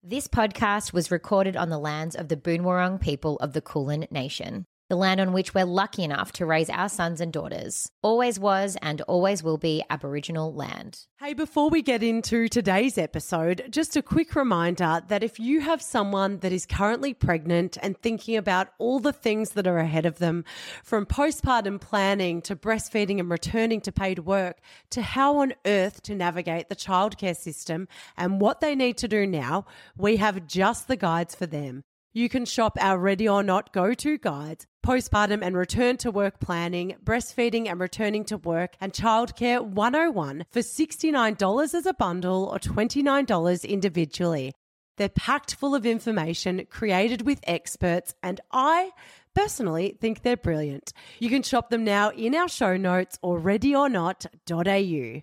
This podcast was recorded on the lands of the Boonwurrung people of the Kulin Nation, the land on which we're lucky enough to raise our sons and daughters. Always was and always will be Aboriginal land. Hey, before we get into today's episode, just a quick reminder that if you have someone that is currently pregnant and thinking about all the things that are ahead of them, from postpartum planning to breastfeeding and returning to paid work, to how on earth to navigate the childcare system and what they need to do now, we have just the guides for them. You can shop our Ready or Not go-to guides, postpartum and return to work planning, breastfeeding and returning to work, and childcare 101 for $69 as a bundle or $29 individually. They're packed full of information created with experts, and I personally think they're brilliant. You can shop them now in our show notes or readyornot.au.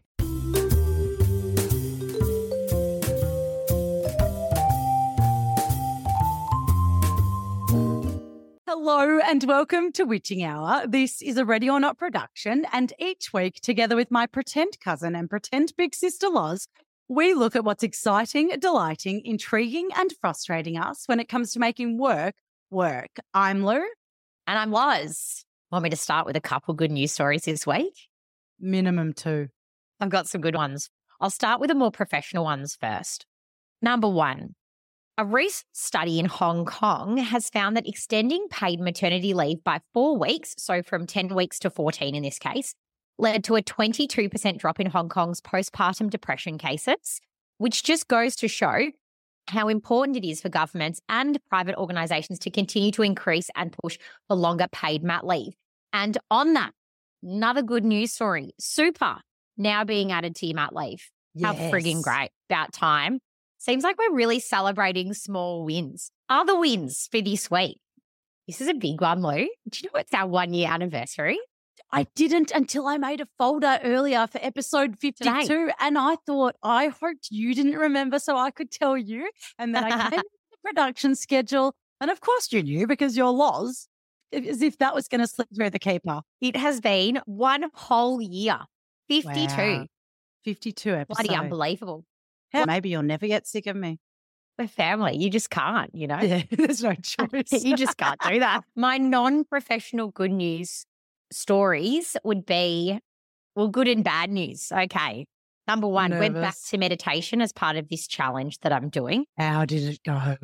Hello and welcome to Witching Hour. This is a Ready or Not production, and each week, together with my pretend cousin and pretend big sister Loz, we look at what's exciting, delighting, intriguing and frustrating us when it comes to making work work. I'm Lou. And I'm Loz. Want me to start with a couple good news stories this week? Minimum 2. I've got some good ones. I'll start with the more professional ones first. Number 1. A recent study in Hong Kong has found that extending paid maternity leave by 4 weeks, so from 10 weeks to 14 in this case, led to a 22% drop in Hong Kong's postpartum depression cases, which just goes to show how important it is for governments and private organisations to continue to increase and push for longer paid mat leave. And on that, another good news story, super now being added to your mat leave. Yes. How frigging great. About time. Seems like we're really celebrating small wins. Other wins for this week. This is a big one, Lou. Do you know it's our 1-year anniversary? I didn't until I made a folder earlier for episode 52, Today. and I thought, I hoped you didn't remember so I could tell you. And then I came to the production schedule, and of course you knew because you're Loz, as if that was going to slip through the keeper. It has been one whole year. 52. Wow. 52 episodes. Bloody unbelievable. Maybe you'll never get sick of me. We're family. You just can't, you know? Yeah, there's no choice. You just can't do that. My non-professional good news stories would be, well, good and bad news. Okay. Number 1, went back Nervous. to meditation as part of this challenge that I'm doing. How did it go?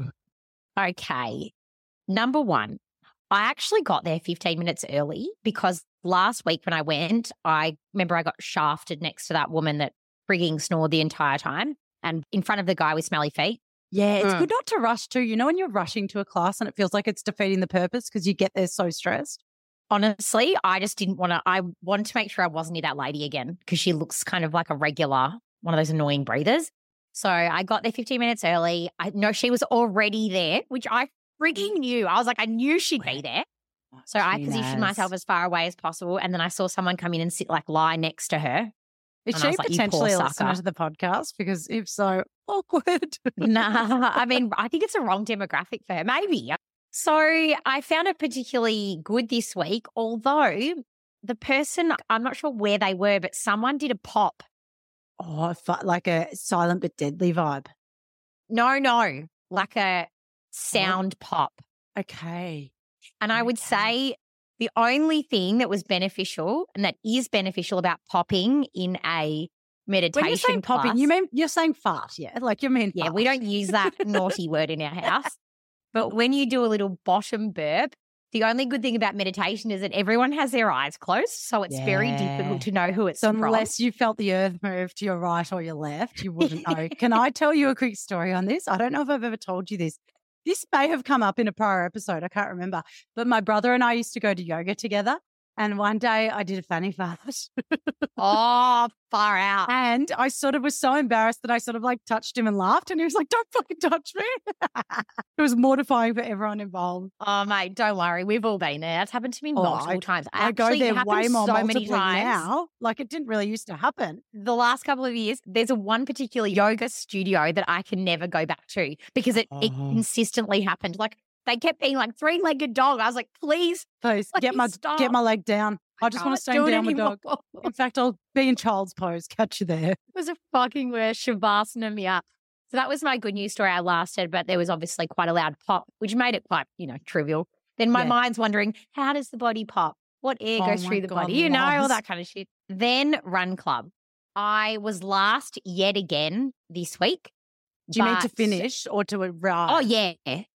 Okay. Number 1, I actually got there 15 minutes early because last week when I went, I remember I got shafted next to that woman that frigging snored the entire time and in front of the guy with smelly feet. Yeah, it's good not to rush too. You know when you're rushing to a class and it feels like it's defeating the purpose because you get there so stressed? Honestly, I just didn't want to, I wanted to make sure I wasn't near that lady again because she looks kind of like a regular, one of those annoying breathers. So I got there 15 minutes early. I know she was already there, which I frigging knew. I was like, I knew she'd be there. So I positioned myself as far away as possible. And then I saw someone come in and sit, like, lie next to her. Is And I she was like, you potentially poor a listener sucker. to the podcast? Because if so, awkward. Nah, I mean, I think it's a wrong demographic for her. Maybe. So I found it particularly good this week, although the person, I'm not sure where they were, but someone did a pop. Oh, like a silent but deadly vibe. No, like a sound pop. Okay. And I would say the only thing that was beneficial and that is beneficial about popping in a meditation When you're saying class, popping, you mean you're saying fart, yeah? Like you mean yeah, fart. we don't use that naughty word in our house. But when you do a little bottom burp, the only good thing about meditation is that everyone has their eyes closed. So it's very difficult to know who it's So from. unless you felt the earth move to your right or your left, you wouldn't know. Can I tell you a quick story on this? I don't know if I've ever told you this. This may have come up in a prior episode. I can't remember. But my brother and I used to go to yoga together. And one day I did a fanny fart. Oh, far out. And I sort of was so embarrassed that I sort of like touched him and laughed. And he was like, don't fucking touch me. It was mortifying for everyone involved. Oh, mate, don't worry. We've all been there. That's happened to me multiple times. I go Actually, it there happens way more so many multiply times. now. Like it didn't really used to happen. The last couple of years, there's a one particular yoga studio that I can never go back to because it consistently happened. Like they kept being like 3-legged dog. I was like, please Get my stop. leg down. I just want to stay Can't do it down with dog. anymore. In fact, I'll be in child's pose. Catch you there. It was a fucking worst Shavasana me up. So that was my good news story. I lasted, but there was obviously quite a loud pop, which made it quite, trivial. Then my mind's wondering, how does the body pop? What air goes through the body? All that kind of shit. Then Run Club. I was last yet again this week. Do you mean to finish or to arrive? Oh, yeah.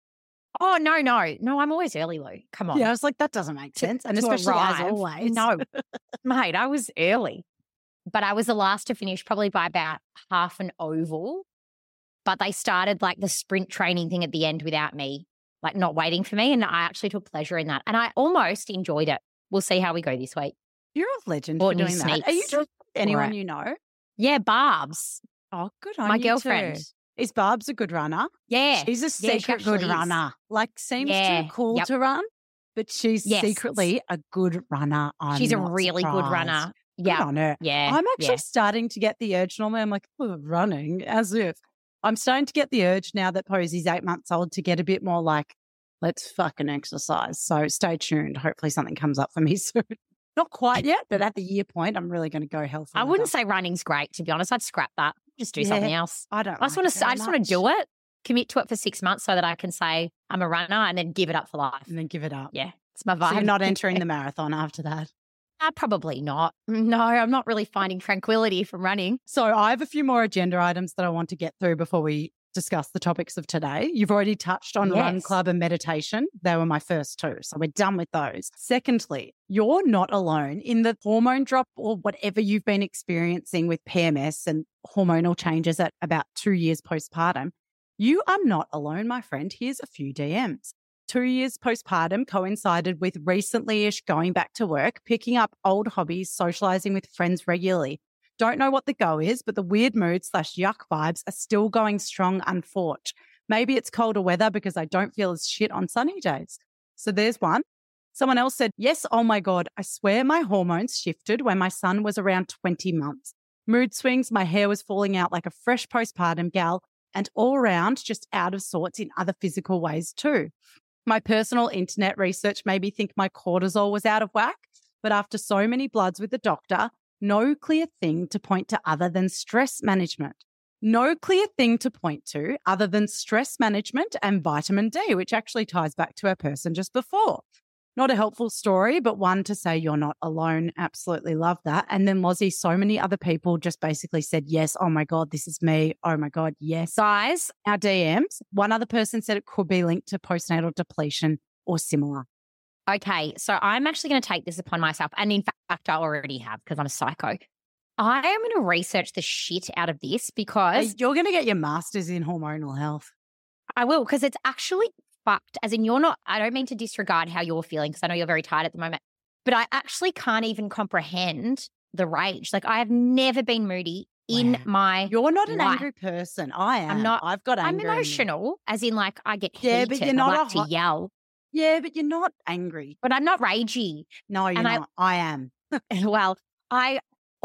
Oh, no. No, I'm always early, Lou. Come on. Yeah, I was like, that doesn't make sense. And especially arrive, as always. No, mate, I was early. But I was the last to finish probably by about half an oval. But they started like the sprint training thing at the end without me, like not waiting for me. And I actually took pleasure in that. And I almost enjoyed it. We'll see how we go this week. You're a legend for doing that. Are you just anyone you know? Yeah, Barbs. Oh, good on my you girlfriend. Too. Is Barbs a good runner? Yeah. She's a secret good runner. Like seems too cool to run, but she's secretly a good runner. She's a really good runner. Yeah. Good on her. Yeah. I'm actually starting to get the urge. Normally I'm like, running as if. I'm starting to get the urge now that Posey's 8 months old to get a bit more like, let's fucking exercise. So stay tuned. Hopefully something comes up for me soon. Not quite yet, but at the year point, I'm really going to go healthy. I wouldn't say running's great, to be honest. I'd scrap that. Just do something else. I just want to do it, commit to it for 6 months so that I can say I'm a runner and then give it up for life. And then give it up. Yeah. It's my vibe. So you're not entering the marathon after that? Probably not. No, I'm not really finding tranquility from running. So I have a few more agenda items that I want to get through before we discuss the topics of today. You've already touched on Run Club and meditation. They were my first two. So we're done with those. Secondly, you're not alone in the hormone drop or whatever you've been experiencing with PMS and hormonal changes at about 2 years postpartum. You are not alone, my friend. Here's a few DMs. 2 years postpartum coincided with recently-ish going back to work, picking up old hobbies, socializing with friends regularly. Don't know what the go is, but the weird mood / yuck vibes are still going strong, unfortunately. Maybe it's colder weather because I don't feel as shit on sunny days. So there's one. Someone else said, yes, oh my God, I swear my hormones shifted when my son was around 20 months. Mood swings, my hair was falling out like a fresh postpartum gal, and all around just out of sorts in other physical ways too. My personal internet research made me think my cortisol was out of whack, but after so many bloods with the doctor, no clear thing to point to other than stress management. No clear thing to point to other than stress management and vitamin D, which actually ties back to our person just before. Not a helpful story, but one to say you're not alone. Absolutely love that. And then Lozzie, so many other people just basically said, yes, oh my God, this is me. Oh my God, yes. Guys, our DMs. One other person said it could be linked to postnatal depletion or similar. Okay, so I'm actually going to take this upon myself. And in fact, I already have because I'm a psycho. I am going to research the shit out of this because you're going to get your master's in hormonal health. I will, because it's actually fucked. As in, I don't mean to disregard how you're feeling because I know you're very tired at the moment, but I actually can't even comprehend the rage. Like, I have never been moody in my You're not an life. angry person. I am. I'm not. I've got anger. I'm emotional, as in, like, I get heated. But you're not to yell. Yeah, but you're not angry. But I'm not ragey. No, you're not. I am. Well, I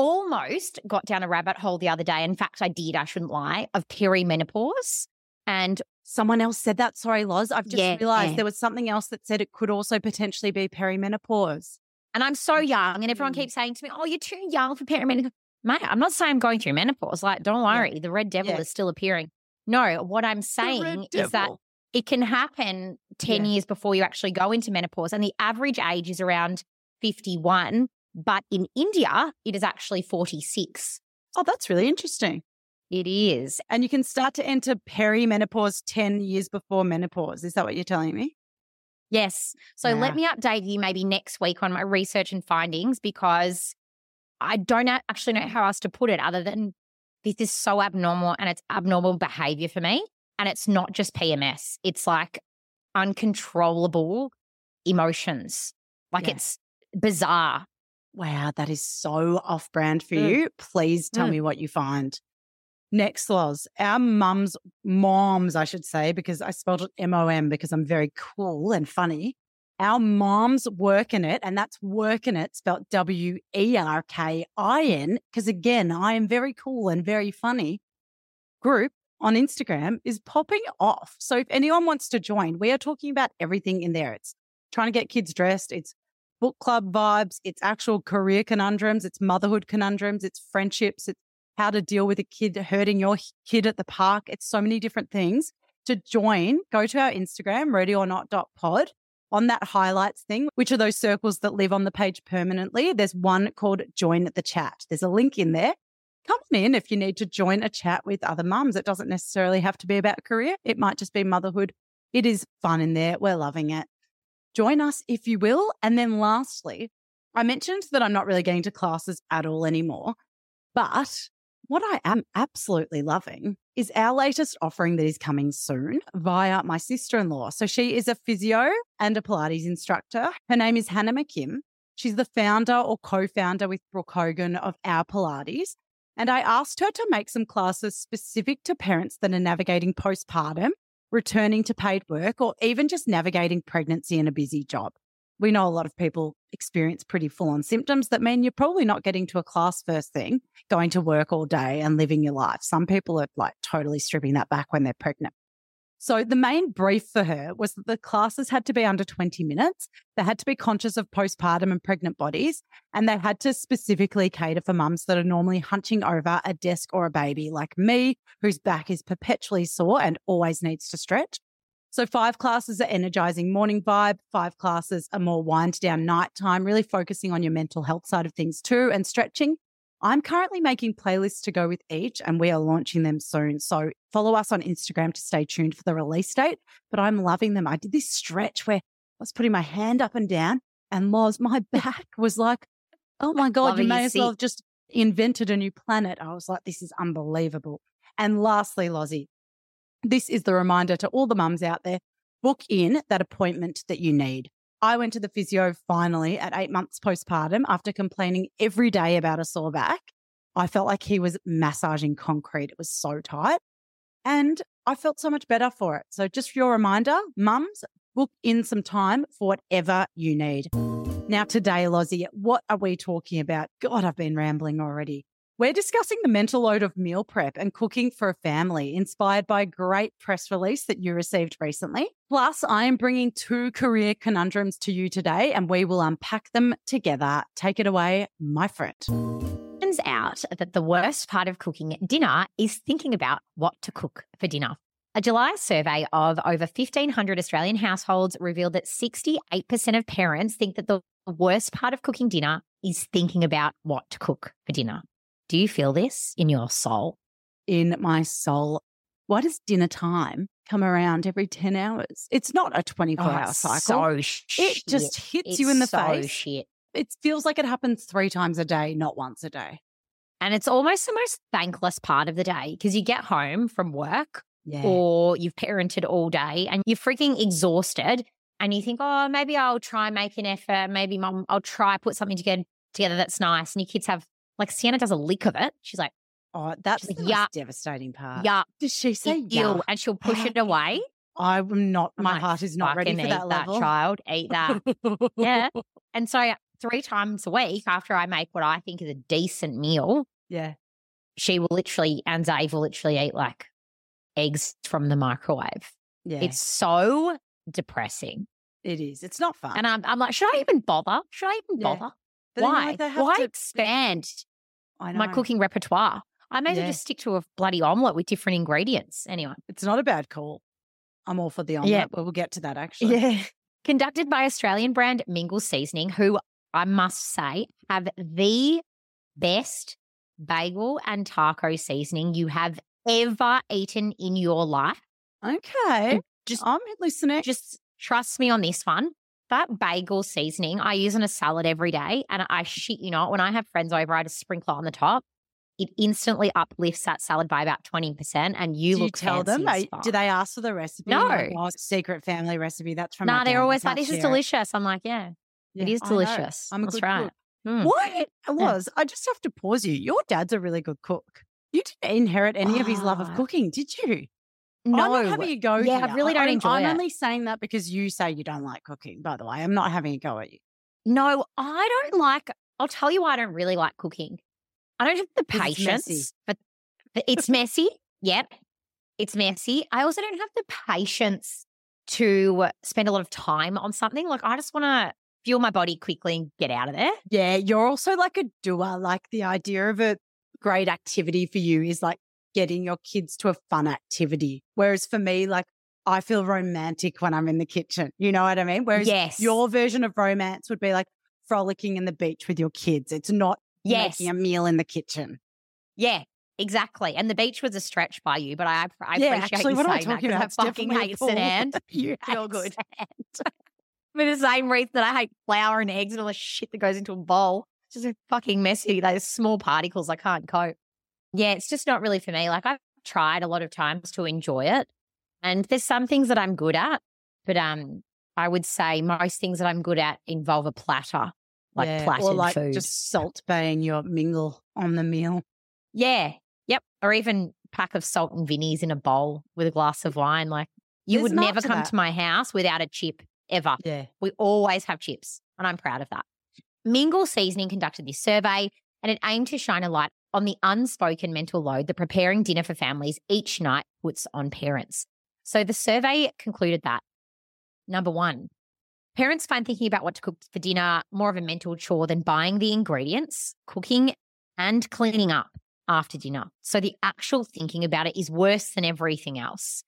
almost got down a rabbit hole the other day. In fact, I did, I shouldn't lie, of perimenopause. And someone else said that. Sorry, Loz. I've just realized there was something else that said it could also potentially be perimenopause. And I'm so young, and everyone keeps saying to me, oh, you're too young for perimenopause. Mate, I'm not saying I'm going through menopause. Like, don't worry, the red devil is still appearing. No, what I'm saying is that it can happen 10 years before you actually go into menopause, and the average age is around 51. But in India, it is actually 46. Oh, that's really interesting. It is. And you can start to enter perimenopause 10 years before menopause. Is that what you're telling me? Yes. So let me update you maybe next week on my research and findings, because I don't actually know how else to put it other than this is so abnormal, and it's abnormal behavior for me. And it's not just PMS. It's like uncontrollable emotions. Like it's bizarre. Wow, that is so off-brand for you. Please tell me what you find. Next, Loz, our moms, I should say, because I spelled it M-O-M because I'm very cool and funny. Our moms work in it, and that's work in it spelled W-E-R-K-I-N, because again, I am very cool and very funny. Group on Instagram is popping off. So if anyone wants to join, we are talking about everything in there. It's trying to get kids dressed. It's book club vibes. It's actual career conundrums. It's motherhood conundrums. It's friendships. It's how to deal with a kid hurting your kid at the park. It's so many different things. To join, go to our Instagram, readyornot.pod. On that highlights thing, which are those circles that live on the page permanently, there's one called Join the Chat. There's a link in there. Come in if you need to join a chat with other mums. It doesn't necessarily have to be about career. It might just be motherhood. It is fun in there. We're loving it. Join us if you will. And then lastly, I mentioned that I'm not really getting to classes at all anymore. But what I am absolutely loving is our latest offering that is coming soon via my sister-in-law. So she is a physio and a Pilates instructor. Her name is Hannah McKim. She's the founder or co-founder with Brooke Hogan of Our Pilates. And I asked her to make some classes specific to parents that are navigating postpartum, returning to paid work, or even just navigating pregnancy and a busy job. We know a lot of people experience pretty full-on symptoms that mean you're probably not getting to a class first thing, going to work all day and living your life. Some people are like totally stripping that back when they're pregnant. So the main brief for her was that the classes had to be under 20 minutes. They had to be conscious of postpartum and pregnant bodies, and they had to specifically cater for mums that are normally hunching over a desk or a baby, like me, whose back is perpetually sore and always needs to stretch. So 5 classes are energizing morning vibe. 5 classes are more wind down nighttime, really focusing on your mental health side of things too, and stretching. I'm currently making playlists to go with each, and we are launching them soon. So follow us on Instagram to stay tuned for the release date. But I'm loving them. I did this stretch where I was putting my hand up and down, and Loz, my back was like, oh my God, Loving you may your as well seat. have just invented a new planet. I was like, this is unbelievable. And lastly, Lozzie, this is the reminder to all the mums out there, book in that appointment that you need. I went to the physio finally at 8 months postpartum after complaining every day about a sore back. I felt like he was massaging concrete. It was so tight. And I felt so much better for it. So just for your reminder, mums, book in some time for whatever you need. Now today, Lozzie, what are we talking about? God, I've been rambling already. We're discussing the mental load of meal prep and cooking for a family, inspired by a great press release that you received recently. Plus, I am bringing 2 career conundrums to you today, and we will unpack them together. Take it away, my friend. Turns out that the worst part of cooking dinner is thinking about what to cook for dinner. A July survey of over 1,500 Australian households revealed that 68% of parents think that the worst part of cooking dinner is thinking about what to cook for dinner. Do you feel this in your soul? In my soul. Why does dinner time come around every 10 hours? It's not a 24-hour cycle. So shit. It just hits you in the so face. Shit. It feels like it happens 3 times a day, not once a day. And it's almost the most thankless part of the day because you get home from work Yeah. or you've parented all day and you're freaking exhausted and you think, oh, maybe I'll try make an effort. Maybe mum, I'll try put something together that's nice. And your kids have, like Sienna does a lick of it. She's like, Oh, that's She's the like, most devastating part. yuck, Does she say ew, yuck? and she'll push it away. I'm not, I'm my like, heart is not ready "Fucking for that eat level. child, eat that. Yeah. And so 3 times a week after I make what I think is a decent meal, Yeah. she will literally, and Dave will literally eat like eggs from the microwave. Yeah. It's so depressing. It is. It's not fun. And I'm like, should I even bother? Should I even Yeah. bother? But then you're Why? like, they have Why to- expand I know. my cooking repertoire? I may as well Yeah. just stick to a bloody omelette with different ingredients. Anyway. It's not a bad call. I'm all for the omelette, Yeah. but we'll get to that actually. Yeah. Conducted by Australian brand Mingle Seasoning, who I must say have the best bagel and taco seasoning you have ever eaten in your life. Okay. Just I'm listening. Just trust me on this one. That bagel seasoning I use in a salad every day. And I shit you not, when I have friends over, I just sprinkle it on the top. It instantly uplifts that salad by about 20%. And you Do you look tell fancy them? as fuck. Do they ask for the recipe? No. Like, oh, secret family recipe. That's from Nah, my they're dad. always You like, can't this is share it. delicious. I'm like, yeah, it Yeah, is I know. delicious. I'm a That's good right. cook. Mm. What? Loz, I just have to pause you. Your dad's a really good cook. You didn't inherit any of his love of Ah. cooking, did you? No. I'm not having a go Yeah, here. I really don't enjoy I'm it. only saying that because you say you don't like cooking, by the way. I'm not having a go at you. No, I don't like, I'll tell you why I don't really like cooking. I don't have the 'Cause it's messy. patience, but it's messy. Yep. It's messy. I also don't have the patience to spend a lot of time on something. Like I just want to fuel my body quickly and get out of there. Yeah, you're also like a doer, like the idea of it great activity for you is like getting your kids to a fun activity. Whereas for me, like I feel romantic when I'm in the kitchen. You know what I mean? Whereas Yes. your version of romance would be like frolicking in the beach with your kids. It's not Yes. making a meal in the kitchen. Yeah, exactly. And the beach was a stretch by you, but I Yeah, appreciate actually, you what am I saying that talking 'cause about? I It's fucking definitely a hate pool. sand. You It's all hate good. sand. For the same reason that I hate flour and eggs and all the shit that goes into a bowl. It's just a fucking messy. Those small particles, I can't cope. Yeah, it's just not really for me. Like I've tried a lot of times to enjoy it. And there's some things that I'm good at, but I would say most things that I'm good at involve a platter, like platted or like food. just salt baying your mingle on the meal. Yeah. Yep. Or even pack of salt and vinnies in a bowl with a glass of wine. Like you There's would an art never to come that. to my house without a chip ever. Yeah. We always have chips, and I'm proud of that. Mingle Seasoning conducted this survey, and it aimed to shine a light on the unspoken mental load that preparing dinner for families each night puts on parents. So the survey concluded that, number one, parents find thinking about what to cook for dinner more of a mental chore than buying the ingredients, cooking, and cleaning up after dinner. So the actual thinking about it is worse than everything else.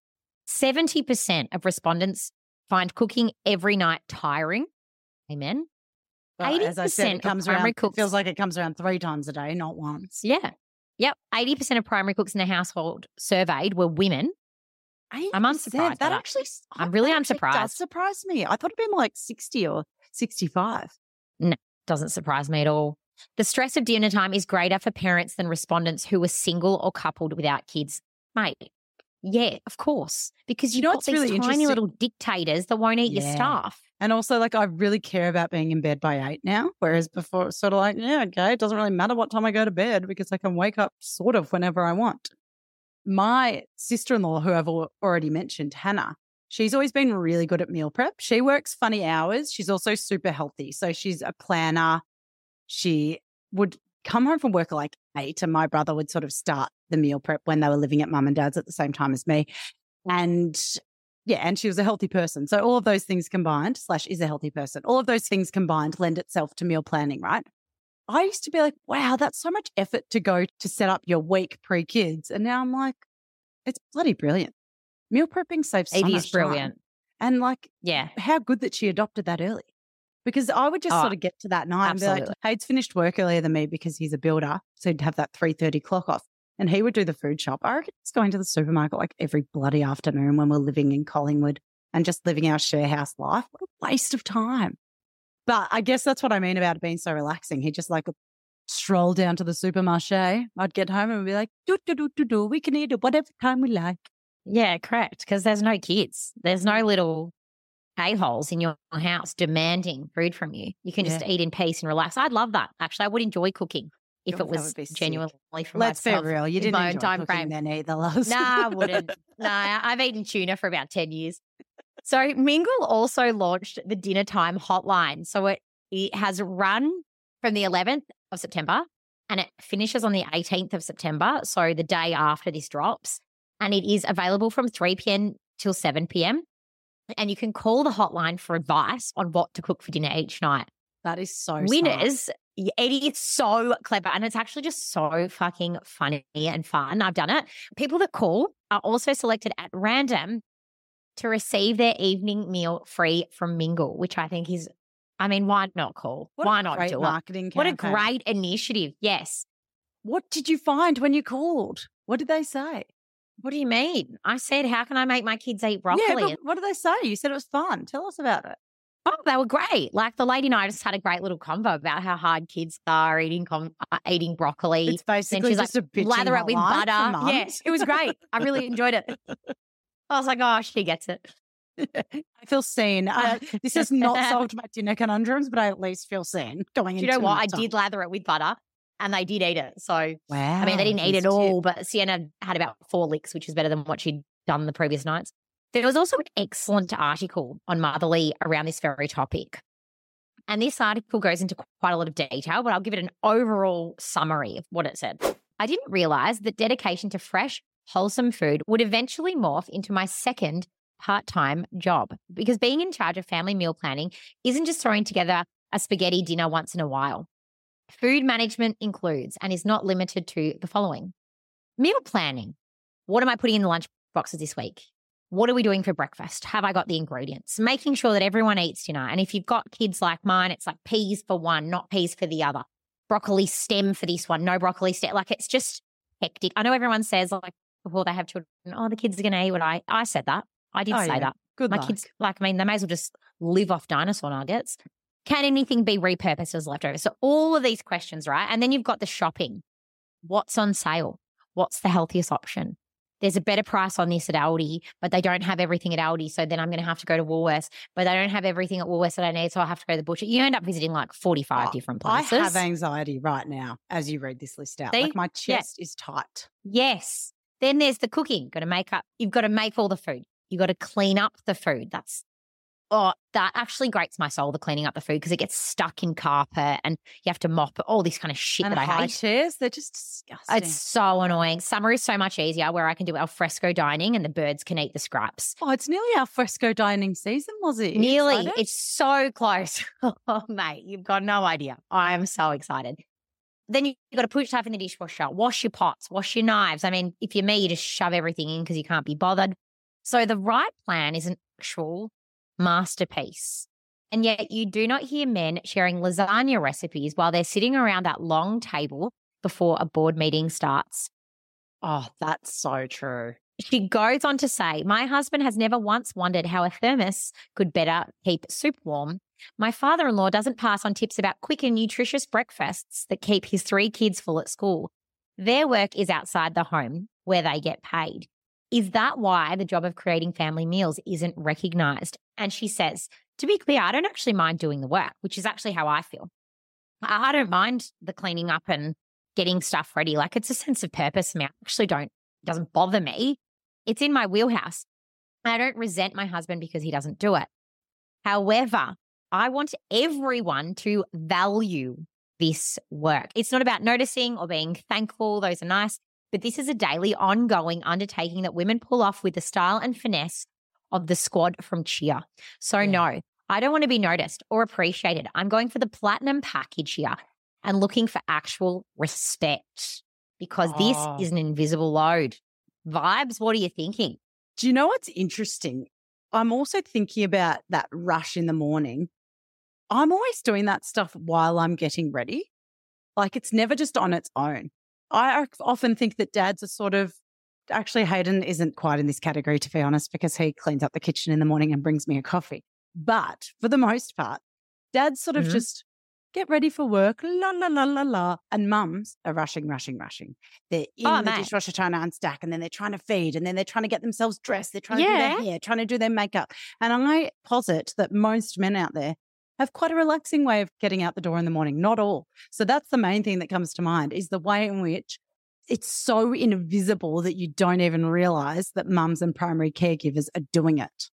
70% of respondents find cooking every night tiring. Amen. Well, as I said, 80% it comes of primary around. cooks. Feels like it comes around 3 times a day, not once. Yeah. Yep. 80% of primary cooks in the household surveyed were women. I'm unsurprised by That that. actually, I'm really that actually unsurprised. does surprise me. I thought it'd be more like 60 or 65. Doesn't surprise me at all. The stress of dinner time is greater for parents than respondents who were single or coupled without kids. Mate, yeah, of course. Because you've know got what's these really tiny interesting? little dictators that won't eat your Yeah. stuff. And also, like, I really care about being in bed by 8 now, whereas before it's sort of like, yeah, okay, it doesn't really matter what time I go to bed because I can wake up sort of whenever I want. My sister-in-law, who I've already mentioned, Hannah, she's always been really good at meal prep. She works funny hours. She's also super healthy. So she's a planner. She would come home from work at like 8 and my brother would sort of start the meal prep when they were living at mum and dad's at the same time as me. And yeah, and she was a healthy person. So all of those things combined, / is a healthy person, all of those things combined lend itself to meal planning, right? I used to be like, wow, that's so much effort to go to set up your week pre-kids. And now I'm like, it's bloody brilliant. Meal prepping saves so It much is brilliant. time. And like, Yeah. how good that she adopted that early. Because I would just sort of get to that night and be absolutely. like, Hayden's finished work earlier than me because he's a builder. So he'd have that 3:30 clock off. And he would do the food shop. I reckon he's going to the supermarket like every bloody afternoon when we're living in Collingwood and just living our share house life. What a waste of time. But I guess that's what I mean about it being so relaxing. He just like stroll down to the supermarché. I'd get home and be like, do. We can eat it whatever time we like. Yeah, correct. Because there's no kids. There's no little a-holes in your house demanding food from you. You can just eat in peace and relax. I'd love that. Actually, I would enjoy cooking if God, it that was would be sick. genuinely for Let's be myself. real. You in didn't my own enjoy time cooking frame. then either, Loz. No, I wouldn't. No, I've eaten tuna for about 10 years. So Mingle also launched the dinner time hotline. So it has run from the 11th of September and it finishes on the 18th of September. So the day after this drops. And it is available from 3 p.m. till 7 p.m. And you can call the hotline for advice on what to cook for dinner each night. That is so smart. Winners, it is so clever and it's actually just so fucking funny and fun. I've done it. People that call are also selected at random to receive their evening meal free from Mingle, which I think is, I mean, why not call? Why not do it? Marketing What a campaign. great initiative. Yes. What did you find when you called? What did they say? What do you mean? I said, how can I make my kids eat broccoli? Yeah, but what did they say? You said it was fun. Tell us about it. Oh, they were great. Like the lady and I just had a great little convo about how hard kids are eating broccoli. It's basically she's just like, a bitching lather it with hotline for butter. mums. Yes, it was great. I really enjoyed it. I was like, oh, she gets it. I feel seen. This has not solved my dinner conundrums, but I at least feel seen going Do into you know what? I nighttime. did lather it with butter and they did eat it. So, Wow. I mean, they didn't eat it good all, but Sienna had about 4 licks, which is better than what she'd done the previous nights. There was also an excellent article on Motherly around this very topic. And this article goes into quite a lot of detail, but I'll give it an overall summary of what it said. I didn't realize that dedication to fresh, wholesome food would eventually morph into my second part-time job, because being in charge of family meal planning isn't just throwing together a spaghetti dinner once in a while. Food management includes and is not limited to the following: meal planning. What am I putting in the lunch boxes this week? What are we doing for breakfast? Have I got the ingredients? Making sure that everyone eats dinner. And if you've got kids like mine, it's like peas for one, not peas for the other. Broccoli stem for this one, no broccoli stem. Like, it's just hectic. I know everyone says, like, before they have children, oh, the kids are going to eat what I said that. I did say that. Good My luck. kids, like, I mean, they may as well just live off dinosaur nuggets. Can anything be repurposed as leftovers? So all of these questions, right? And then you've got the shopping. What's on sale? What's the healthiest option? There's a better price on this at Aldi, but they don't have everything at Aldi. So then I'm going to have to go to Woolworths, but they don't have everything at Woolworths that I need. So I have to go to the butcher. You end up visiting like 45 different places. I have anxiety right now as you read this list out. See? Like, my chest is tight. Yes. Then there's the cooking. You've got to make all the food. You've got to clean up the food. That actually grates my soul, the cleaning up the food, because it gets stuck in carpet and you have to mop it, all this kind of shit And that I high hate. chairs, they're just disgusting. It's so annoying. Summer is so much easier where I can do al fresco dining and the birds can eat the scraps. Oh, it's nearly our fresco dining season, was it? Nearly. Excited? It's so close. Oh, mate, you've got no idea. I am so excited. Then you've got to put stuff in the dishwasher, wash your pots, wash your knives. I mean, if you're me, you just shove everything in because you can't be bothered. So the right plan is an actual masterpiece. And yet you do not hear men sharing lasagna recipes while they're sitting around that long table before a board meeting starts. Oh, that's so true. She goes on to say, my husband has never once wondered how a thermos could better keep soup warm. My father-in-law doesn't pass on tips about quick and nutritious breakfasts that keep his 3 kids full at school. Their work is outside the home where they get paid. Is that why the job of creating family meals isn't recognised? And she says, to be clear, I don't actually mind doing the work, which is actually how I feel. I don't mind the cleaning up and getting stuff ready. Like, it's a sense of purpose to me. I actually it doesn't bother me. It's in my wheelhouse. I don't resent my husband because he doesn't do it. However, I want everyone to value this work. It's not about noticing or being thankful. Those are nice. But this is a daily, ongoing undertaking that women pull off with the style and finesse of the squad from Cheer. So no, I don't want to be noticed or appreciated. I'm going for the platinum package here and looking for actual respect because this is an invisible load. Vibes, what are you thinking? Do you know what's interesting? I'm also thinking about that rush in the morning. I'm always doing that stuff while I'm getting ready. Like, it's never just on its own. I often think that dads are sort of, actually Hayden isn't quite in this category, to be honest, because he cleans up the kitchen in the morning and brings me a coffee. But for the most part, dads sort of just get ready for work, la, la, la, la, la. And mums are rushing. They're in the dishwasher trying to unstack, and then they're trying to feed, and then they're trying to get themselves dressed. They're trying to do their hair, trying to do their makeup. And I posit that most men out there have quite a relaxing way of getting out the door in the morning. Not all. So that's the main thing that comes to mind, is the way in which it's so invisible that you don't even realize that mums and primary caregivers are doing it.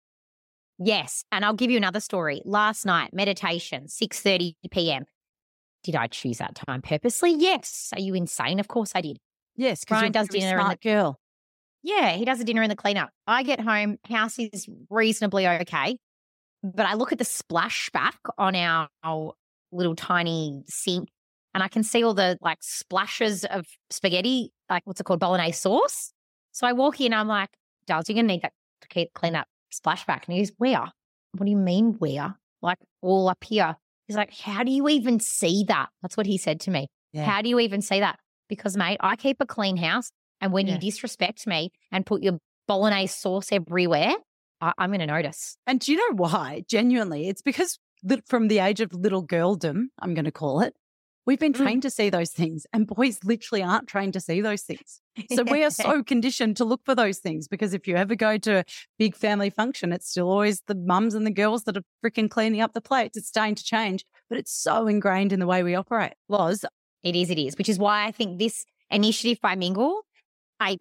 Yes. And I'll give you another story. Last night, meditation, 6:30 p.m. Did I choose that time purposely? Yes. Are you insane? Of course I did. Yes, because Brian does dinner. Smart girl. Yeah, he does the dinner and the cleanup. I get home, house is reasonably okay. But I look at the splashback on our little tiny sink and I can see all the like splashes of spaghetti, like what's it called, bolognese sauce. So I walk in, I'm like, Giles, you're going to need that to clean up splashback. And he goes, where? What do you mean where? Like all up here. He's like, how do you even see that? That's what he said to me. Yeah. How do you even see that? Because, mate, I keep a clean house. And when you disrespect me and put your bolognese sauce everywhere, I'm going to notice. And do you know why? Genuinely, it's because from the age of little girldom, I'm going to call it, we've been trained to see those things, and boys literally aren't trained to see those things. So we are so conditioned to look for those things, because if you ever go to a big family function, it's still always the mums and the girls that are freaking cleaning up the plates. It's starting to change, but it's so ingrained in the way we operate. Loz? It is, which is why I think this initiative by Mingle, A+.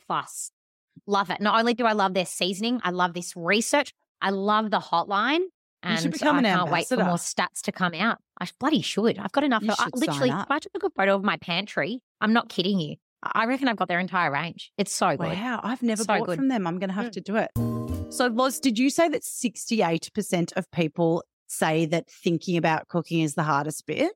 Love it. Not only do I love their seasoning, I love this research. I love the hotline. And I can't wait for more stats to come out. I bloody should. I've got enough. Literally, if I took a photo of my pantry, I'm not kidding you. I reckon I've got their entire range. It's so good. Wow, I've never bought from them. I'm going to have to do it. So, Loz, did you say that 68% of people say that thinking about cooking is the hardest bit?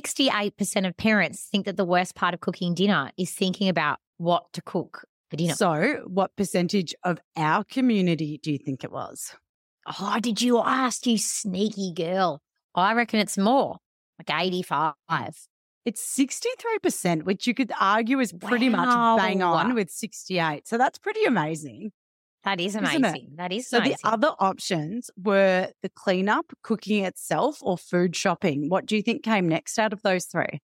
68% of parents think that the worst part of cooking dinner is thinking about what to cook for dinner. So what percentage of our community do you think it was? Oh, did you ask, you sneaky girl? I reckon it's more, like 85. It's 63%, which you could argue is pretty Wow. much bang on with 68. So that's pretty amazing. That is Isn't it? amazing. That is So amazing. the other options were the cleanup, cooking itself, or food shopping. What do you think came next out of those three?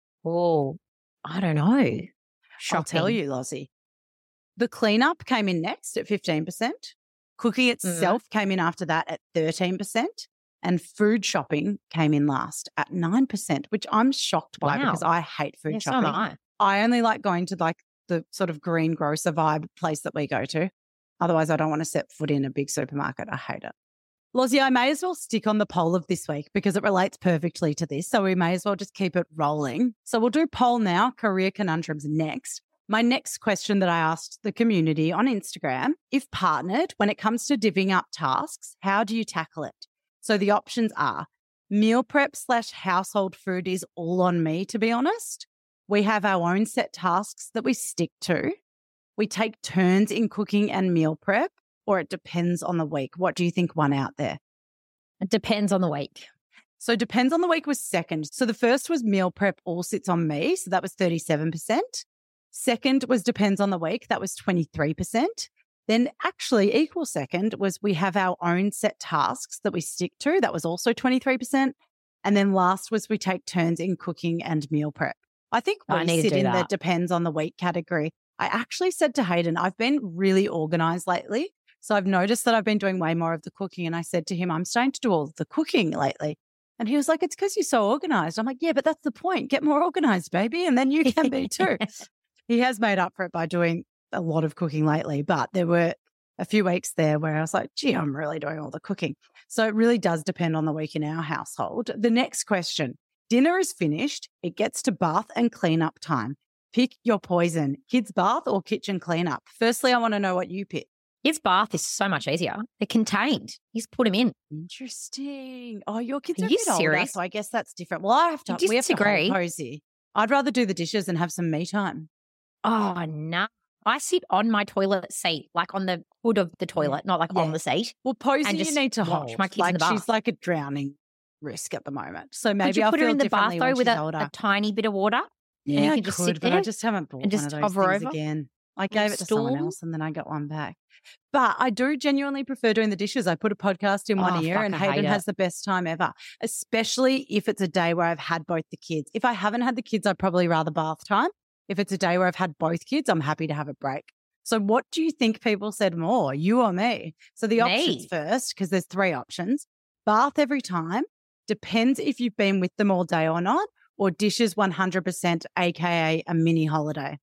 Oh, I don't know. I'll tell you, Lozzie. The cleanup came in next at 15%. Cooking itself came in after that at 13%. And food shopping came in last at 9%, which I'm shocked by because I hate food shopping. So am I. I only like going to like the sort of greengrocer vibe place that we go to. Otherwise, I don't want to set foot in a big supermarket. I hate it. Lozzie, I may as well stick on the poll of this week because it relates perfectly to this. So we may as well just keep it rolling. So we'll do poll now, career conundrums next. My next question that I asked the community on Instagram, if partnered, when it comes to divvying up tasks, how do you tackle it? So the options are meal prep / household food is all on me, to be honest. We have our own set tasks that we stick to. We take turns in cooking and meal prep, or it depends on the week. What do you think won out there? It depends on the week. So depends on the week was second. So the first was meal prep all sits on me. So that was 37%. Second was depends on the week. That was 23%. Then actually equal second was we have our own set tasks that we stick to. That was also 23%. And then last was we take turns in cooking and meal prep. I think we sit in the depends on the week category. I actually said to Hayden, I've been really organized lately. So I've noticed that I've been doing way more of the cooking. And I said to him, I'm starting to do all of the cooking lately. And he was like, it's because you're so organized. I'm like, yeah, but that's the point. Get more organized, baby. And then you can be too. He has made up for it by doing a lot of cooking lately. But there were a few weeks there where I was like, gee, I'm really doing all the cooking. So it really does depend on the week in our household. The next question, dinner is finished. It gets to bath and cleanup time. Pick your poison, kids' bath or kitchen cleanup. Firstly, I want to know what you pick. Kids' bath is so much easier. They're contained. You just put them in. Interesting. Oh, your kids are a you bit older, serious? so I guess that's different. Well, we have to disagree. hold cozy. I'd rather do the dishes and have some me time. Oh, no. I sit on my toilet seat, like on the hood of the toilet, not like on the seat. Well, Posey, and you just need to watch hold. my kids like in the bath. she's like a drowning risk at the moment. So maybe Could you I'll put feel her in the bath differently though when with she's older. a tiny bit of water? Yeah, you I can just could, sit but there I just haven't bought and one just of those hover things over. again. I gave it to someone stool. else and then I got one back. But I do genuinely prefer doing the dishes. I put a podcast in one ear and Hayden has the best time ever, especially if it's a day where I've had both the kids. If I haven't had the kids, I'd probably rather bath time. If it's a day where I've had both kids, I'm happy to have a break. So what do you think people said more, you or me? So the options first, because there's three options. Bath every time, depends if you've been with them all day or not, or dishes 100%, aka a mini holiday.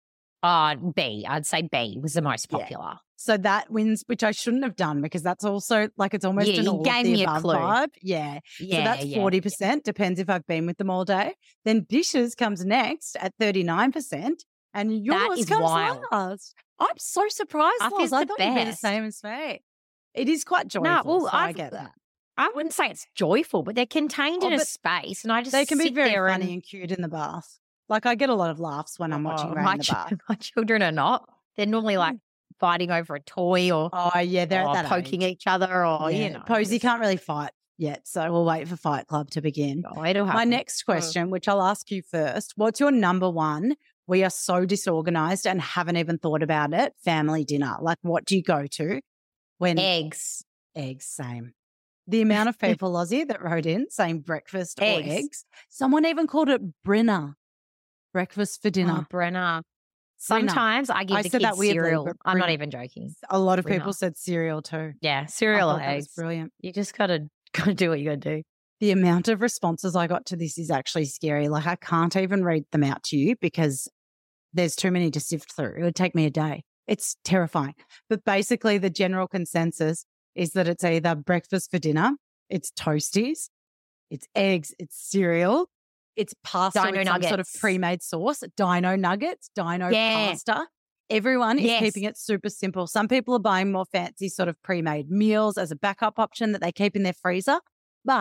B. I'd say B was the most popular. Yeah. So that wins, which I shouldn't have done because that's also like it's almost an all gave of the me above a clue. vibe. Yeah. So that's 40%, depends if I've been with them all day. Then dishes comes next at 39%. And yours comes last. I'm so surprised, Loz. I thought you'd be the same as me. It is quite joyful, so I get that. I wouldn't say it's joyful, but they're contained in a space, and I just they can be very there funny and cute in the bath. Like I get a lot of laughs when I'm watching Ray in the bath. My children are not. They're normally like fighting over a toy or they're poking each other or Posey can't really fight yet, so we'll wait for Fight Club to begin. It'll happen. My next question, which I'll ask you first, what's your number one? We are so disorganized and haven't even thought about it. Family dinner. Like, what do you go to when eggs? Eggs, same. The amount of people, Lozzie, that wrote in saying breakfast or eggs. Someone even called it Brenner. Breakfast for dinner. Oh, Brenner. Sometimes I give the kids cereal. I'm not even joking. A lot of people said cereal too. Yeah, cereal or eggs. Brilliant. You just gotta do what you gotta do. The amount of responses I got to this is actually scary. Like I can't even read them out to you because there's too many to sift through. It would take me a day. It's terrifying. But basically the general consensus is that it's either breakfast for dinner, it's toasties, it's eggs, it's cereal, it's pasta with some sort of pre-made sauce, dino nuggets, pasta. Everyone is keeping it super simple. Some people are buying more fancy sort of pre-made meals as a backup option that they keep in their freezer. But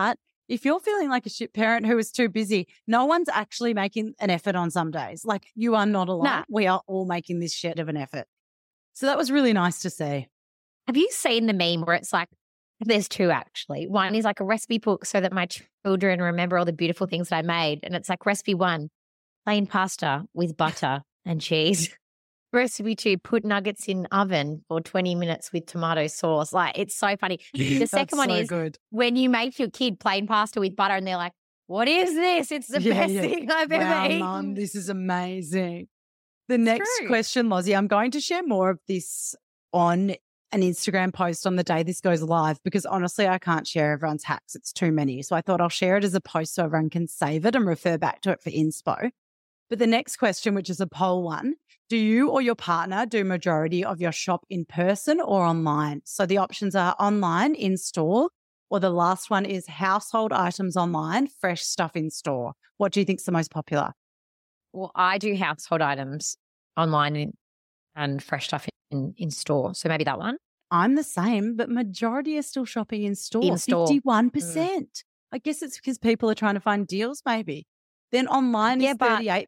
if you're feeling like a shit parent who is too busy, no one's actually making an effort on some days. Like, you are not alone. Nah. We are all making this shit of an effort. So that was really nice to see. Have you seen the meme where it's like, there's two actually. One is like a recipe book so that my children remember all the beautiful things that I made. And it's like recipe 1, plain pasta with butter and cheese. Recipe 2, put nuggets in oven for 20 minutes with tomato sauce. Like, it's so funny. The second one is good. when you make your kid plain pasta with butter and they're like, what is this? It's the best thing I've ever eaten. Mum, this is amazing. The next question, Lozzie, I'm going to share more of this on an Instagram post on the day this goes live because honestly, I can't share everyone's hacks. It's too many. So I thought I'll share it as a post so everyone can save it and refer back to it for inspo. But the next question, which is a poll one, do you or your partner do majority of your shop in person or online? So the options are online, in store, or the last one is household items online, fresh stuff in store. What do you think is the most popular? Well, I do household items online and fresh stuff in store. So maybe that one. I'm the same, but majority are still shopping in store. In store. 51%. I guess it's because people are trying to find deals maybe. Then online is 38%.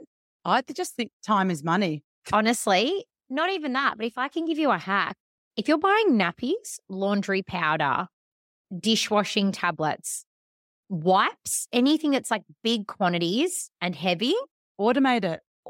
I just think time is money. Honestly, not even that. But if I can give you a hack, if you're buying nappies, laundry powder, dishwashing tablets, wipes, anything that's like big quantities and heavy, automate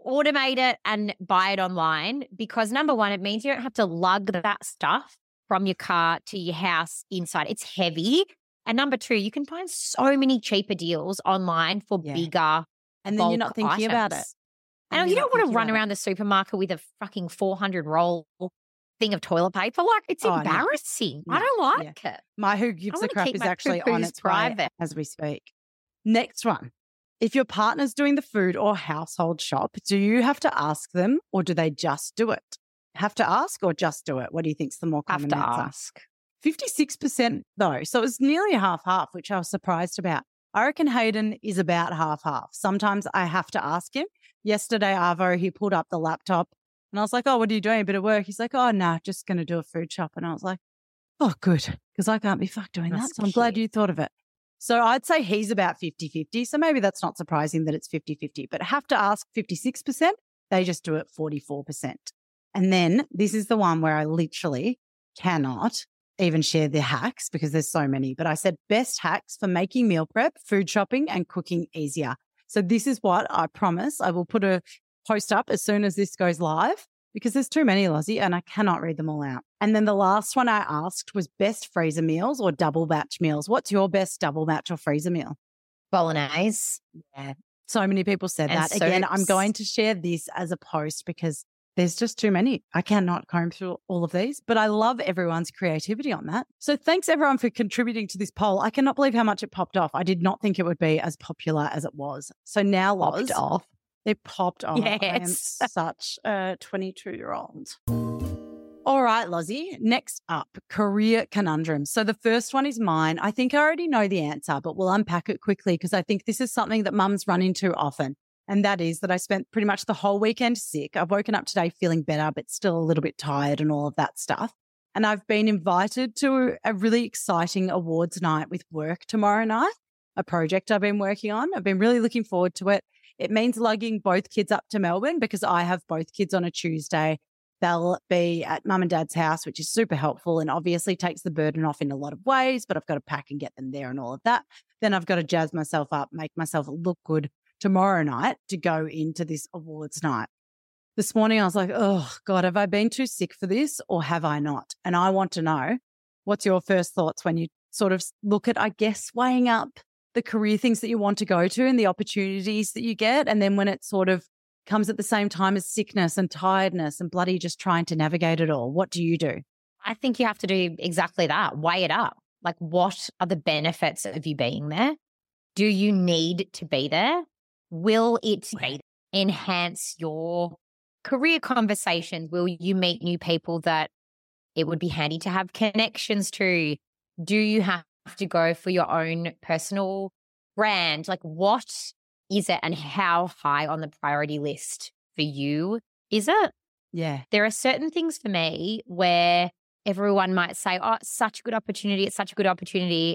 it and buy it online because number one, it means you don't have to lug that stuff from your car to your house inside. It's heavy. And number two, you can find so many cheaper deals online for bigger and then you're not thinking about it. And you don't want to run around the supermarket with a fucking 400 roll thing of toilet paper. Like, it's embarrassing. No. I don't like it. My Who Gives a Crap is actually on its way as we speak. Next one. If your partner's doing the food or household shop, do you have to ask them or do they just do it? Have to ask or just do it? What do you think's the more common answer? Have to ask. 56% though. So it was nearly half-half, which I was surprised about. I reckon Hayden is about half-half. Sometimes I have to ask him. Yesterday, Arvo, he pulled up the laptop and I was like, oh, what are you doing? A bit of work. He's like, oh, no, just going to do a food shop. And I was like, oh, good, because I can't be fucked doing that. So I'm glad you thought of it. So I'd say he's about 50-50. So maybe that's not surprising that it's 50-50. But have to ask 56%. They just do it 44%. And then this is the one where I literally cannot even share the hacks because there's so many. But I said best hacks for making meal prep, food shopping and cooking easier. So this is what I promise. I will put a post up as soon as this goes live because there's too many, Lozzie, and I cannot read them all out. And then the last one I asked was best freezer meals or double batch meals. What's your best double batch or freezer meal? Bolognese. Yeah. So many people said and that. soups. Again, I'm going to share this as a post because there's just too many. I cannot comb through all of these, but I love everyone's creativity on that. So thanks everyone for contributing to this poll. I cannot believe how much it popped off. I did not think it would be as popular as it was. So now, Loz, it popped off. Yes. I am such a 22-year-old. All right, Lozzie, next up, career conundrums. So the first one is mine. I think I already know the answer, but we'll unpack it quickly because I think this is something that mums run into often. And that is that I spent pretty much the whole weekend sick. I've woken up today feeling better, but still a little bit tired and all of that stuff. And I've been invited to a really exciting awards night with work tomorrow night, a project I've been working on. I've been really looking forward to it. It means lugging both kids up to Melbourne because I have both kids on a Tuesday. They'll be at mum and dad's house, which is super helpful and obviously takes the burden off in a lot of ways, but I've got to pack and get them there and all of that. Then I've got to jazz myself up, make myself look good tomorrow night to go into this awards night. This morning I was like, oh God, have I been too sick for this or have I not? And I want to know, what's your first thoughts when you sort of look at, I guess, weighing up the career things that you want to go to and the opportunities that you get. And then when it sort of comes at the same time as sickness and tiredness and bloody just trying to navigate it all. What do you do? I think you have to do exactly that. Weigh it up. Like, what are the benefits of you being there? Do you need to be there? Will it enhance your career conversations? Will you meet new people that it would be handy to have connections to? Do you have to go for your own personal brand? Like, what is it and how high on the priority list for you is it? Yeah. There are certain things for me where everyone might say, oh, it's such a good opportunity. It's such a good opportunity.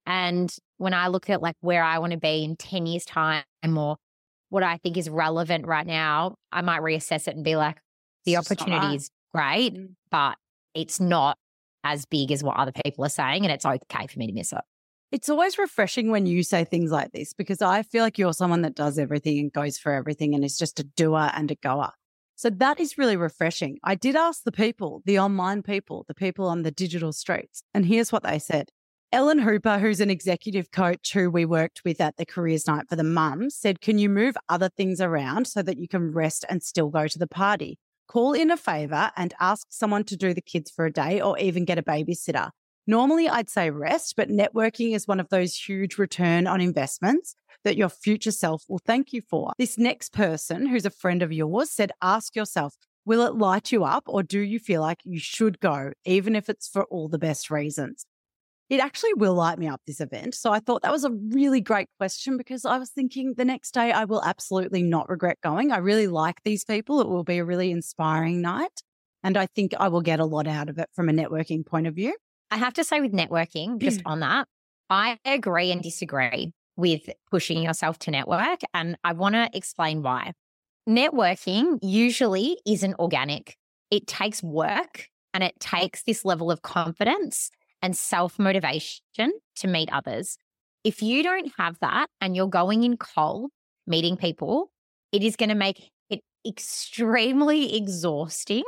And when I look at like where I want to be in 10 years' time or what I think is relevant right now, I might reassess it and be like, the It's just not opportunity right. is great, but it's not as big as what other people are saying, and it's okay for me to miss it. It's always refreshing when you say things like this because I feel like you're someone that does everything and goes for everything and is just a doer and a goer. So that is really refreshing. I did ask the people, the online people, the people on the digital streets, and here's what they said. Ellen Hooper, who's an executive coach who we worked with at the Careers Night for the Mums, said, can you move other things around so that you can rest and still go to the party? Call in a favor and ask someone to do the kids for a day or even get a babysitter. Normally, I'd say rest, but networking is one of those huge return on investments that your future self will thank you for. This next person, who's a friend of yours, said, ask yourself, will it light you up or do you feel like you should go, even if it's for all the best reasons? It actually will light me up, this event. So I thought that was a really great question because I was thinking the next day I will absolutely not regret going. I really like these people. It will be a really inspiring night. And I think I will get a lot out of it from a networking point of view. I have to say with networking, just on that, I agree and disagree with pushing yourself to network. And I want to explain why. Networking usually isn't organic. It takes work and it takes this level of confidence and self-motivation to meet others. If you don't have that and you're going in cold, meeting people, it is going to make it extremely exhausting.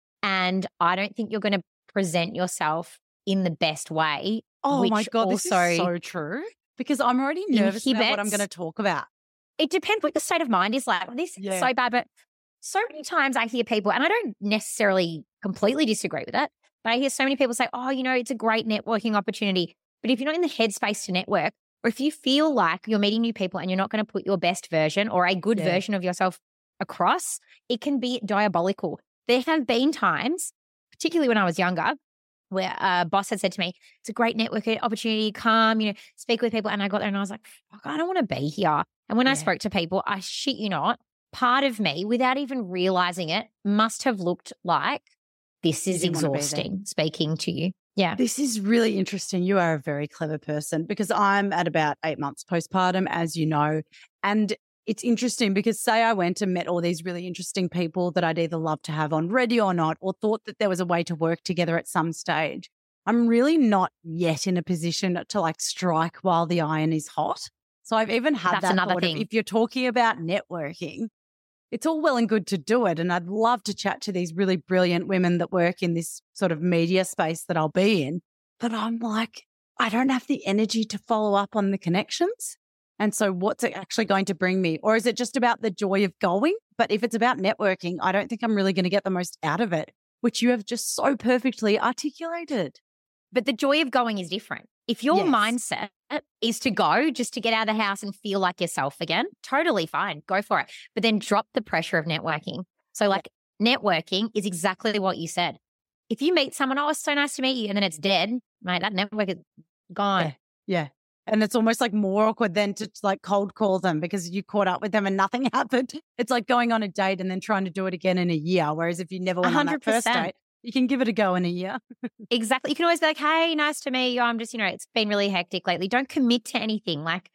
And I don't think you're going to present yourself in the best way. Oh my God, this is so true. Because I'm already nervous about what I'm going to talk about. It depends what the state of mind is like. This is so bad, but so many times I hear people, and I don't necessarily completely disagree with it, but I hear so many people say, oh, it's a great networking opportunity. But if you're not in the headspace to network, or if you feel like you're meeting new people and you're not going to put your best version or a good version of yourself across, it can be diabolical. There have been times, particularly when I was younger, where a boss had said to me, it's a great networking opportunity, come, speak with people. And I got there and I was like, fuck, I don't want to be here. And when I spoke to people, I shit you not, part of me, without even realizing it, must have looked like, this is exhausting speaking to you. Yeah. This is really interesting. You are a very clever person because I'm at about 8 months postpartum, as you know. And it's interesting because say I went and met all these really interesting people that I'd either love to have on Ready or Not, or thought that there was a way to work together at some stage. I'm really not yet in a position to like strike while the iron is hot. So I've even had that another thought thing. of, if you're talking about networking, it's all well and good to do it. And I'd love to chat to these really brilliant women that work in this sort of media space that I'll be in. But I'm like, I don't have the energy to follow up on the connections. And so what's it actually going to bring me? Or is it just about the joy of going? But if it's about networking, I don't think I'm really going to get the most out of it, which you have just so perfectly articulated. But the joy of going is different. If your mindset is to go just to get out of the house and feel like yourself again, totally fine. Go for it. But then drop the pressure of networking. So like networking is exactly what you said. If you meet someone, oh, it's so nice to meet you, and then it's dead, mate, that network is gone. Yeah. And it's almost like more awkward than to like cold call them because you caught up with them and nothing happened. It's like going on a date and then trying to do it again in a year. Whereas if you never went on that first date, you can give it a go in a year. Exactly. You can always be like, hey, nice to meet you. I'm just, it's been really hectic lately. Don't commit to anything. Like,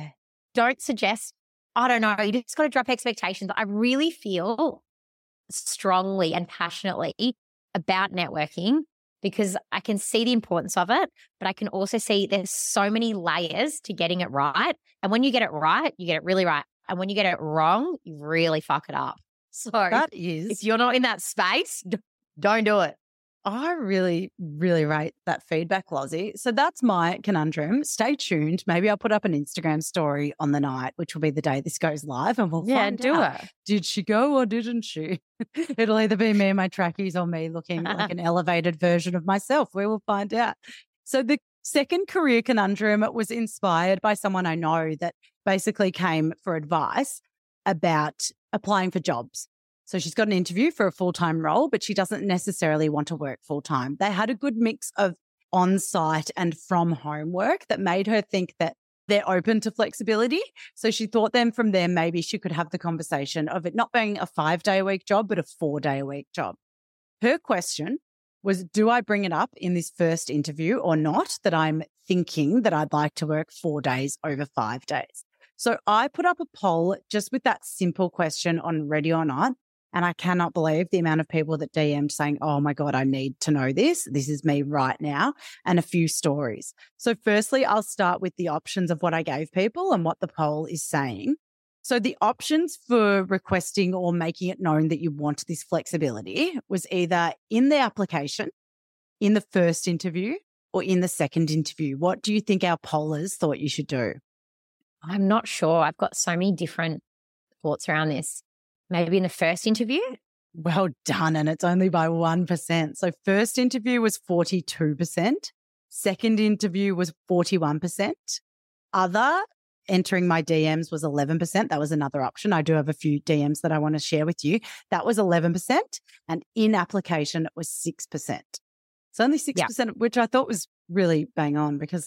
don't suggest, I don't know, you just got to drop expectations. I really feel strongly and passionately about networking because I can see the importance of it, but I can also see there's so many layers to getting it right. And when you get it right, you get it really right. And when you get it wrong, you really fuck it up. So if you're not in that space, don't do it. I really, really rate that feedback, Lozzie. So that's my conundrum. Stay tuned. Maybe I'll put up an Instagram story on the night, which will be the day this goes live, and we'll find out. Did she go or didn't she? It'll either be me and my trackies or me looking like an elevated version of myself. We will find out. So the second career conundrum was inspired by someone I know that basically came for advice about applying for jobs. So she's got an interview for a full-time role, but she doesn't necessarily want to work full-time. They had a good mix of on-site and from home work that made her think that they're open to flexibility. So she thought then from there, maybe she could have the conversation of it not being a 5-day-a-week job, but a 4-day-a-week job. Her question was, do I bring it up in this first interview or not, that I'm thinking that I'd like to work 4 days over 5 days. So I put up a poll just with that simple question on Ready or Not. And I cannot believe the amount of people that DM'd saying, oh my God, I need to know this. This is me right now. And a few stories. So firstly, I'll start with the options of what I gave people and what the poll is saying. So the options for requesting or making it known that you want this flexibility was either in the application, in the first interview, or in the second interview. What do you think our pollers thought you should do? I'm not sure. I've got so many different thoughts around this. Maybe in the first interview? Well done. And it's only by 1%. So first interview was 42%. Second interview was 41%. Other, entering my DMs, was 11%. That was another option. I do have a few DMs that I want to share with you. That was 11%. And in application, it was 6%. It's only 6%, which I thought was really bang on because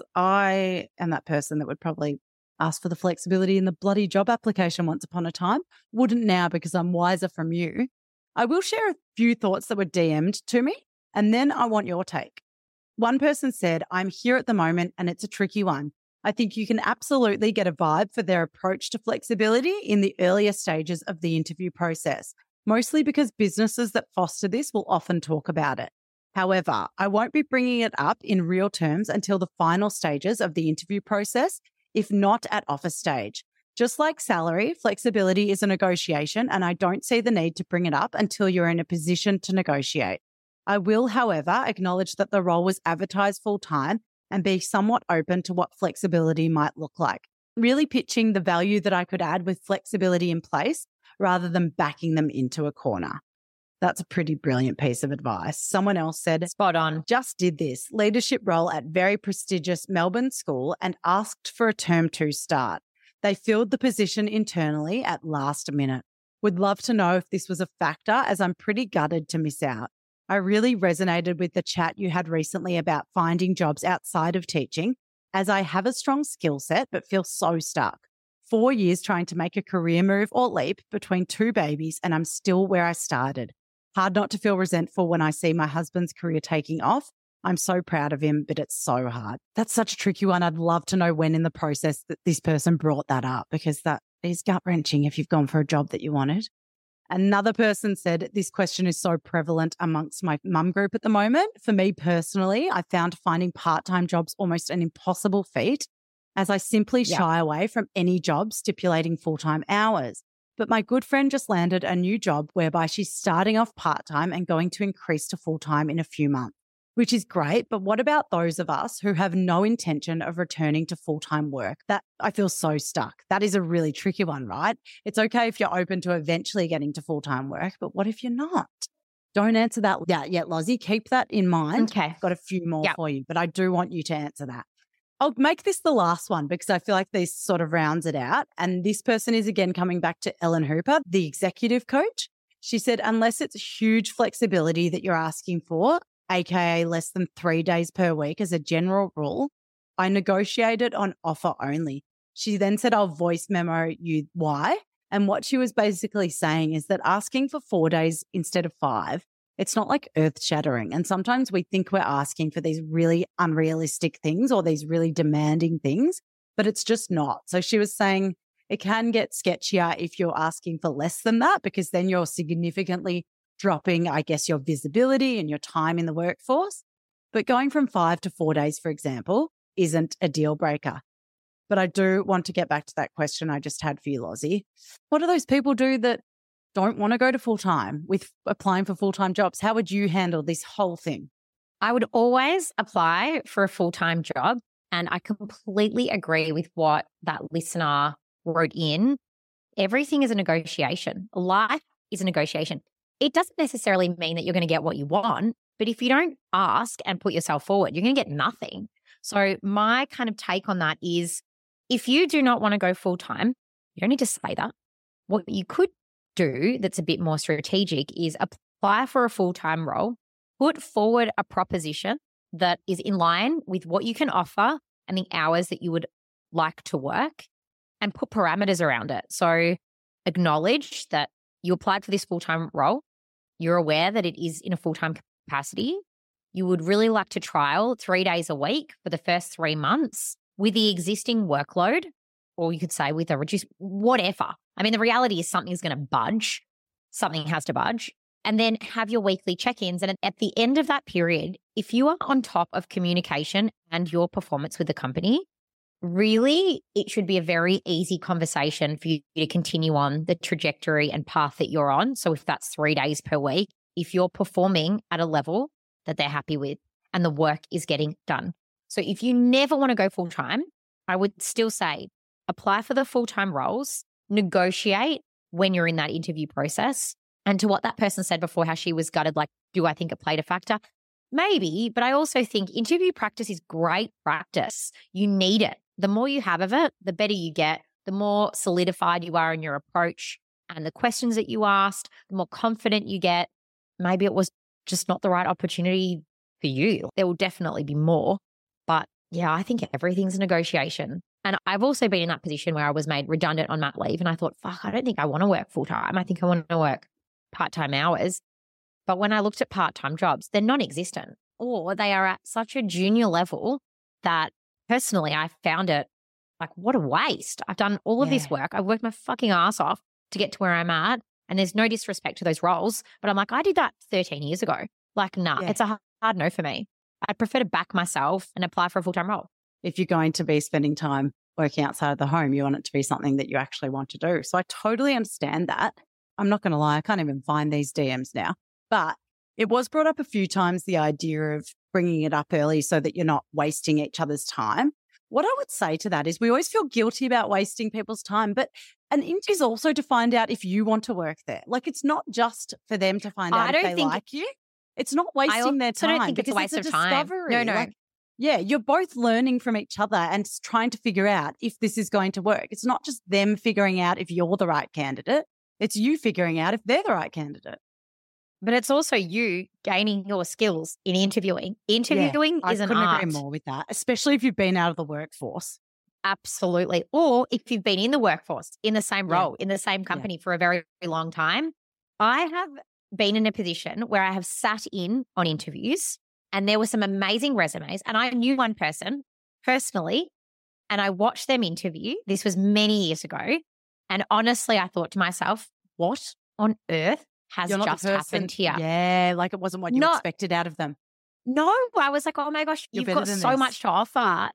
I am that person that would probably ask for the flexibility in the bloody job application once upon a time. Wouldn't now because I'm wiser from you. I will share a few thoughts that were DM'd to me, and then I want your take. One person said, I'm here at the moment and it's a tricky one. I think you can absolutely get a vibe for their approach to flexibility in the earlier stages of the interview process, mostly because businesses that foster this will often talk about it. However, I won't be bringing it up in real terms until the final stages of the interview process, if not at offer stage. Just like salary, flexibility is a negotiation, and I don't see the need to bring it up until you're in a position to negotiate. I will, however, acknowledge that the role was advertised full-time and be somewhat open to what flexibility might look like, really pitching the value that I could add with flexibility in place rather than backing them into a corner. That's a pretty brilliant piece of advice. Someone else said, spot on. Just did this leadership role at very prestigious Melbourne school and asked for a term 2 start. They filled the position internally at last minute. Would love to know if this was a factor, as I'm pretty gutted to miss out. I really resonated with the chat you had recently about finding jobs outside of teaching, as I have a strong skill set but feel so stuck. 4 years trying to make a career move or leap between 2 babies, and I'm still where I started. Hard not to feel resentful when I see my husband's career taking off. I'm so proud of him, but it's so hard. That's such a tricky one. I'd love to know when in the process that this person brought that up, because that is gut-wrenching if you've gone for a job that you wanted. Another person said, this question is so prevalent amongst my mum group at the moment. For me personally, I found finding part-time jobs almost an impossible feat, as I simply shy away from any job stipulating full-time hours. But my good friend just landed a new job whereby she's starting off part-time and going to increase to full-time in a few months, which is great. But what about those of us who have no intention of returning to full-time work? That I feel so stuck. That is a really tricky one, right? It's okay if you're open to eventually getting to full-time work, but what if you're not? Don't answer that yet, Lozzie. Keep that in mind. Okay. I've got a few more for you, but I do want you to answer that. I'll make this the last one because I feel like this sort of rounds it out. And this person is again coming back to Ellen Hooper, the executive coach. She said, unless it's huge flexibility that you're asking for, aka less than 3 days per week as a general rule, I negotiated on offer only. She then said, I'll voice memo you why. And what she was basically saying is that asking for 4 days instead of 5, it's not like earth shattering. And sometimes we think we're asking for these really unrealistic things or these really demanding things, but it's just not. So she was saying it can get sketchier if you're asking for less than that, because then you're significantly dropping, I guess, your visibility and your time in the workforce. But going from 5 to 4 days, for example, isn't a deal breaker. But I do want to get back to that question I just had for you, Lozzie. What do those people do that don't want to go to full-time with applying for full-time jobs? How would you handle this whole thing? I would always apply for a full-time job. And I completely agree with what that listener wrote in. Everything is a negotiation. Life is a negotiation. It doesn't necessarily mean that you're going to get what you want, but if you don't ask and put yourself forward, you're going to get nothing. So my kind of take on that is, if you do not want to go full-time, you don't need to say that. What you could do that's a bit more strategic is apply for a full-time role, put forward a proposition that is in line with what you can offer and the hours that you would like to work, and put parameters around it. So acknowledge that you applied for this full-time role. You're aware that it is in a full-time capacity. you would really like to trial 3 days a week for the first 3 months with the existing workload, or you could say with a reduced, whatever. I mean, the reality is something's going to budge. Something has to budge. And then have your weekly check-ins. And at the end of that period, if you are on top of communication and your performance with the company, really, it should be a very easy conversation for you to continue on the trajectory and path that you're on. So if that's 3 days per week, if you're performing at a level that they're happy with and the work is getting done. So if you never want to go full-time, I would still say apply for the full-time roles, negotiate when you're in that interview process. And to what that person said before, how she was gutted, like, do I think it played a factor? Maybe, but I also think interview practice is great practice. You need it. The more you have of it, the better you get, the more solidified you are in your approach and the questions that you asked, the more confident you get. Maybe it was just not the right opportunity for you. There will definitely be more. But yeah, I think everything's a negotiation. And I've also been in that position where I was made redundant on mat leave and I thought, fuck, I don't think I want to work full time. I think I want to work part-time hours. But when I looked at part-time jobs, they're non-existent, or they are at such a junior level that personally I found it like, what a waste. I've done all of this work. I've worked my fucking ass off to get to where I'm at. And there's no disrespect to those roles, but I'm like, I did that 13 years ago. Like, nah, it's a hard no for me. I'd prefer to back myself and apply for a full-time role. If you're going to be spending time working outside of the home, you want it to be something that you actually want to do. So I totally understand that. I'm not going to lie, I can't even find these DMs now. But it was brought up a few times, the idea of bringing it up early so that you're not wasting each other's time. What I would say to that is we always feel guilty about wasting people's time, but an interview is also to find out if you want to work there. Like, it's not just for them to find out if they like you. It's not wasting their time. I don't think it's a waste of time. No. Like, yeah, you're both learning from each other and trying to figure out if this is going to work. It's not just them figuring out if you're the right candidate. It's you figuring out if they're the right candidate. But it's also you gaining your skills in interviewing. Interviewing is an art. I couldn't agree more with that, especially if you've been out of the workforce. Absolutely. Or if you've been in the workforce, in the same role, in the same company for a very, very long time. I have been in a position where I have sat in on interviews and there were some amazing resumes and I knew one person personally and I watched them interview. This was many years ago. And honestly, I thought to myself, what on earth has just happened here? Yeah, like it wasn't what you expected out of them. No, I was like, oh my gosh, you've got so much to offer.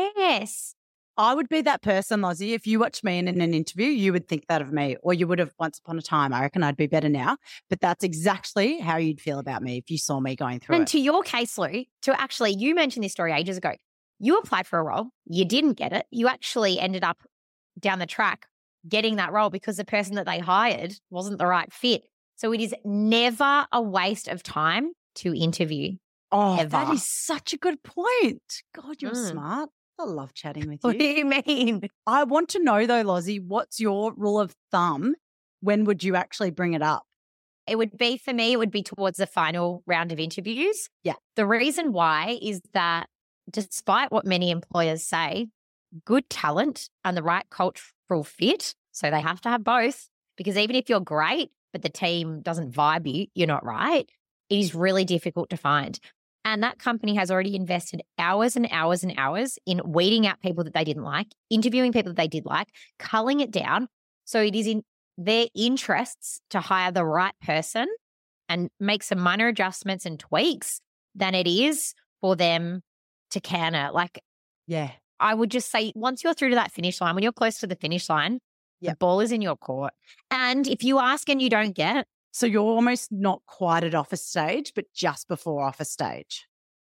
Yes. I would be that person, Lozzie. If you watched me in an interview, you would think that of me, or you would have once upon a time. I reckon I'd be better now. But that's exactly how you'd feel about me if you saw me going through it. And to your case, Lou, you mentioned this story ages ago. You applied for a role. You didn't get it. You actually ended up down the track getting that role because the person that they hired wasn't the right fit. So it is never a waste of time to interview. Oh, ever. That is such a good point. God, you're smart. I love chatting with you. What do you mean? I want to know though, Lozzie, what's your rule of thumb? When would you actually bring it up? It would be, for me, it would be towards the final round of interviews. Yeah. The reason why is that despite what many employers say, good talent and the right cultural fit, so they have to have both, because even if you're great, but the team doesn't vibe you, you're not right, it is really difficult to find. And that company has already invested hours and hours and hours in weeding out people that they didn't like, interviewing people that they did like, culling it down. So it is in their interests to hire the right person and make some minor adjustments and tweaks than it is for them to can it. Like, yeah, I would just say once you're through to that finish line, when you're close to the finish line, the ball is in your court. And if you ask and you don't get, so you're almost not quite at offer stage, but just before offer stage.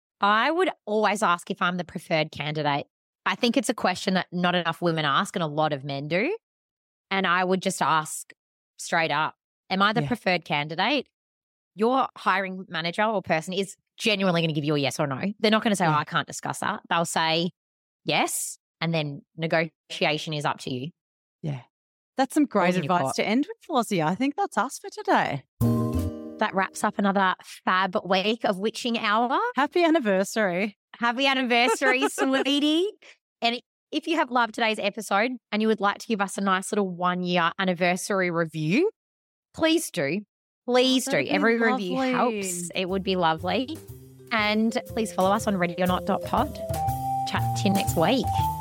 I would always ask if I'm the preferred candidate. I think it's a question that not enough women ask and a lot of men do. And I would just ask straight up, am I the preferred candidate? Your hiring manager or person is genuinely going to give you a yes or no. They're not going to say, oh, I can't discuss that. They'll say yes, and then negotiation is up to you. Yeah. That's some great advice to end with, Lozzie. I think that's us for today. That wraps up another fab week of Witching Hour. Happy anniversary. Happy anniversary, sweetie. And if you have loved today's episode and you would like to give us a nice little 1-year anniversary review, please do. Please do. Every review helps. It would be lovely. And please follow us on readyornot.pod. Chat to you next week.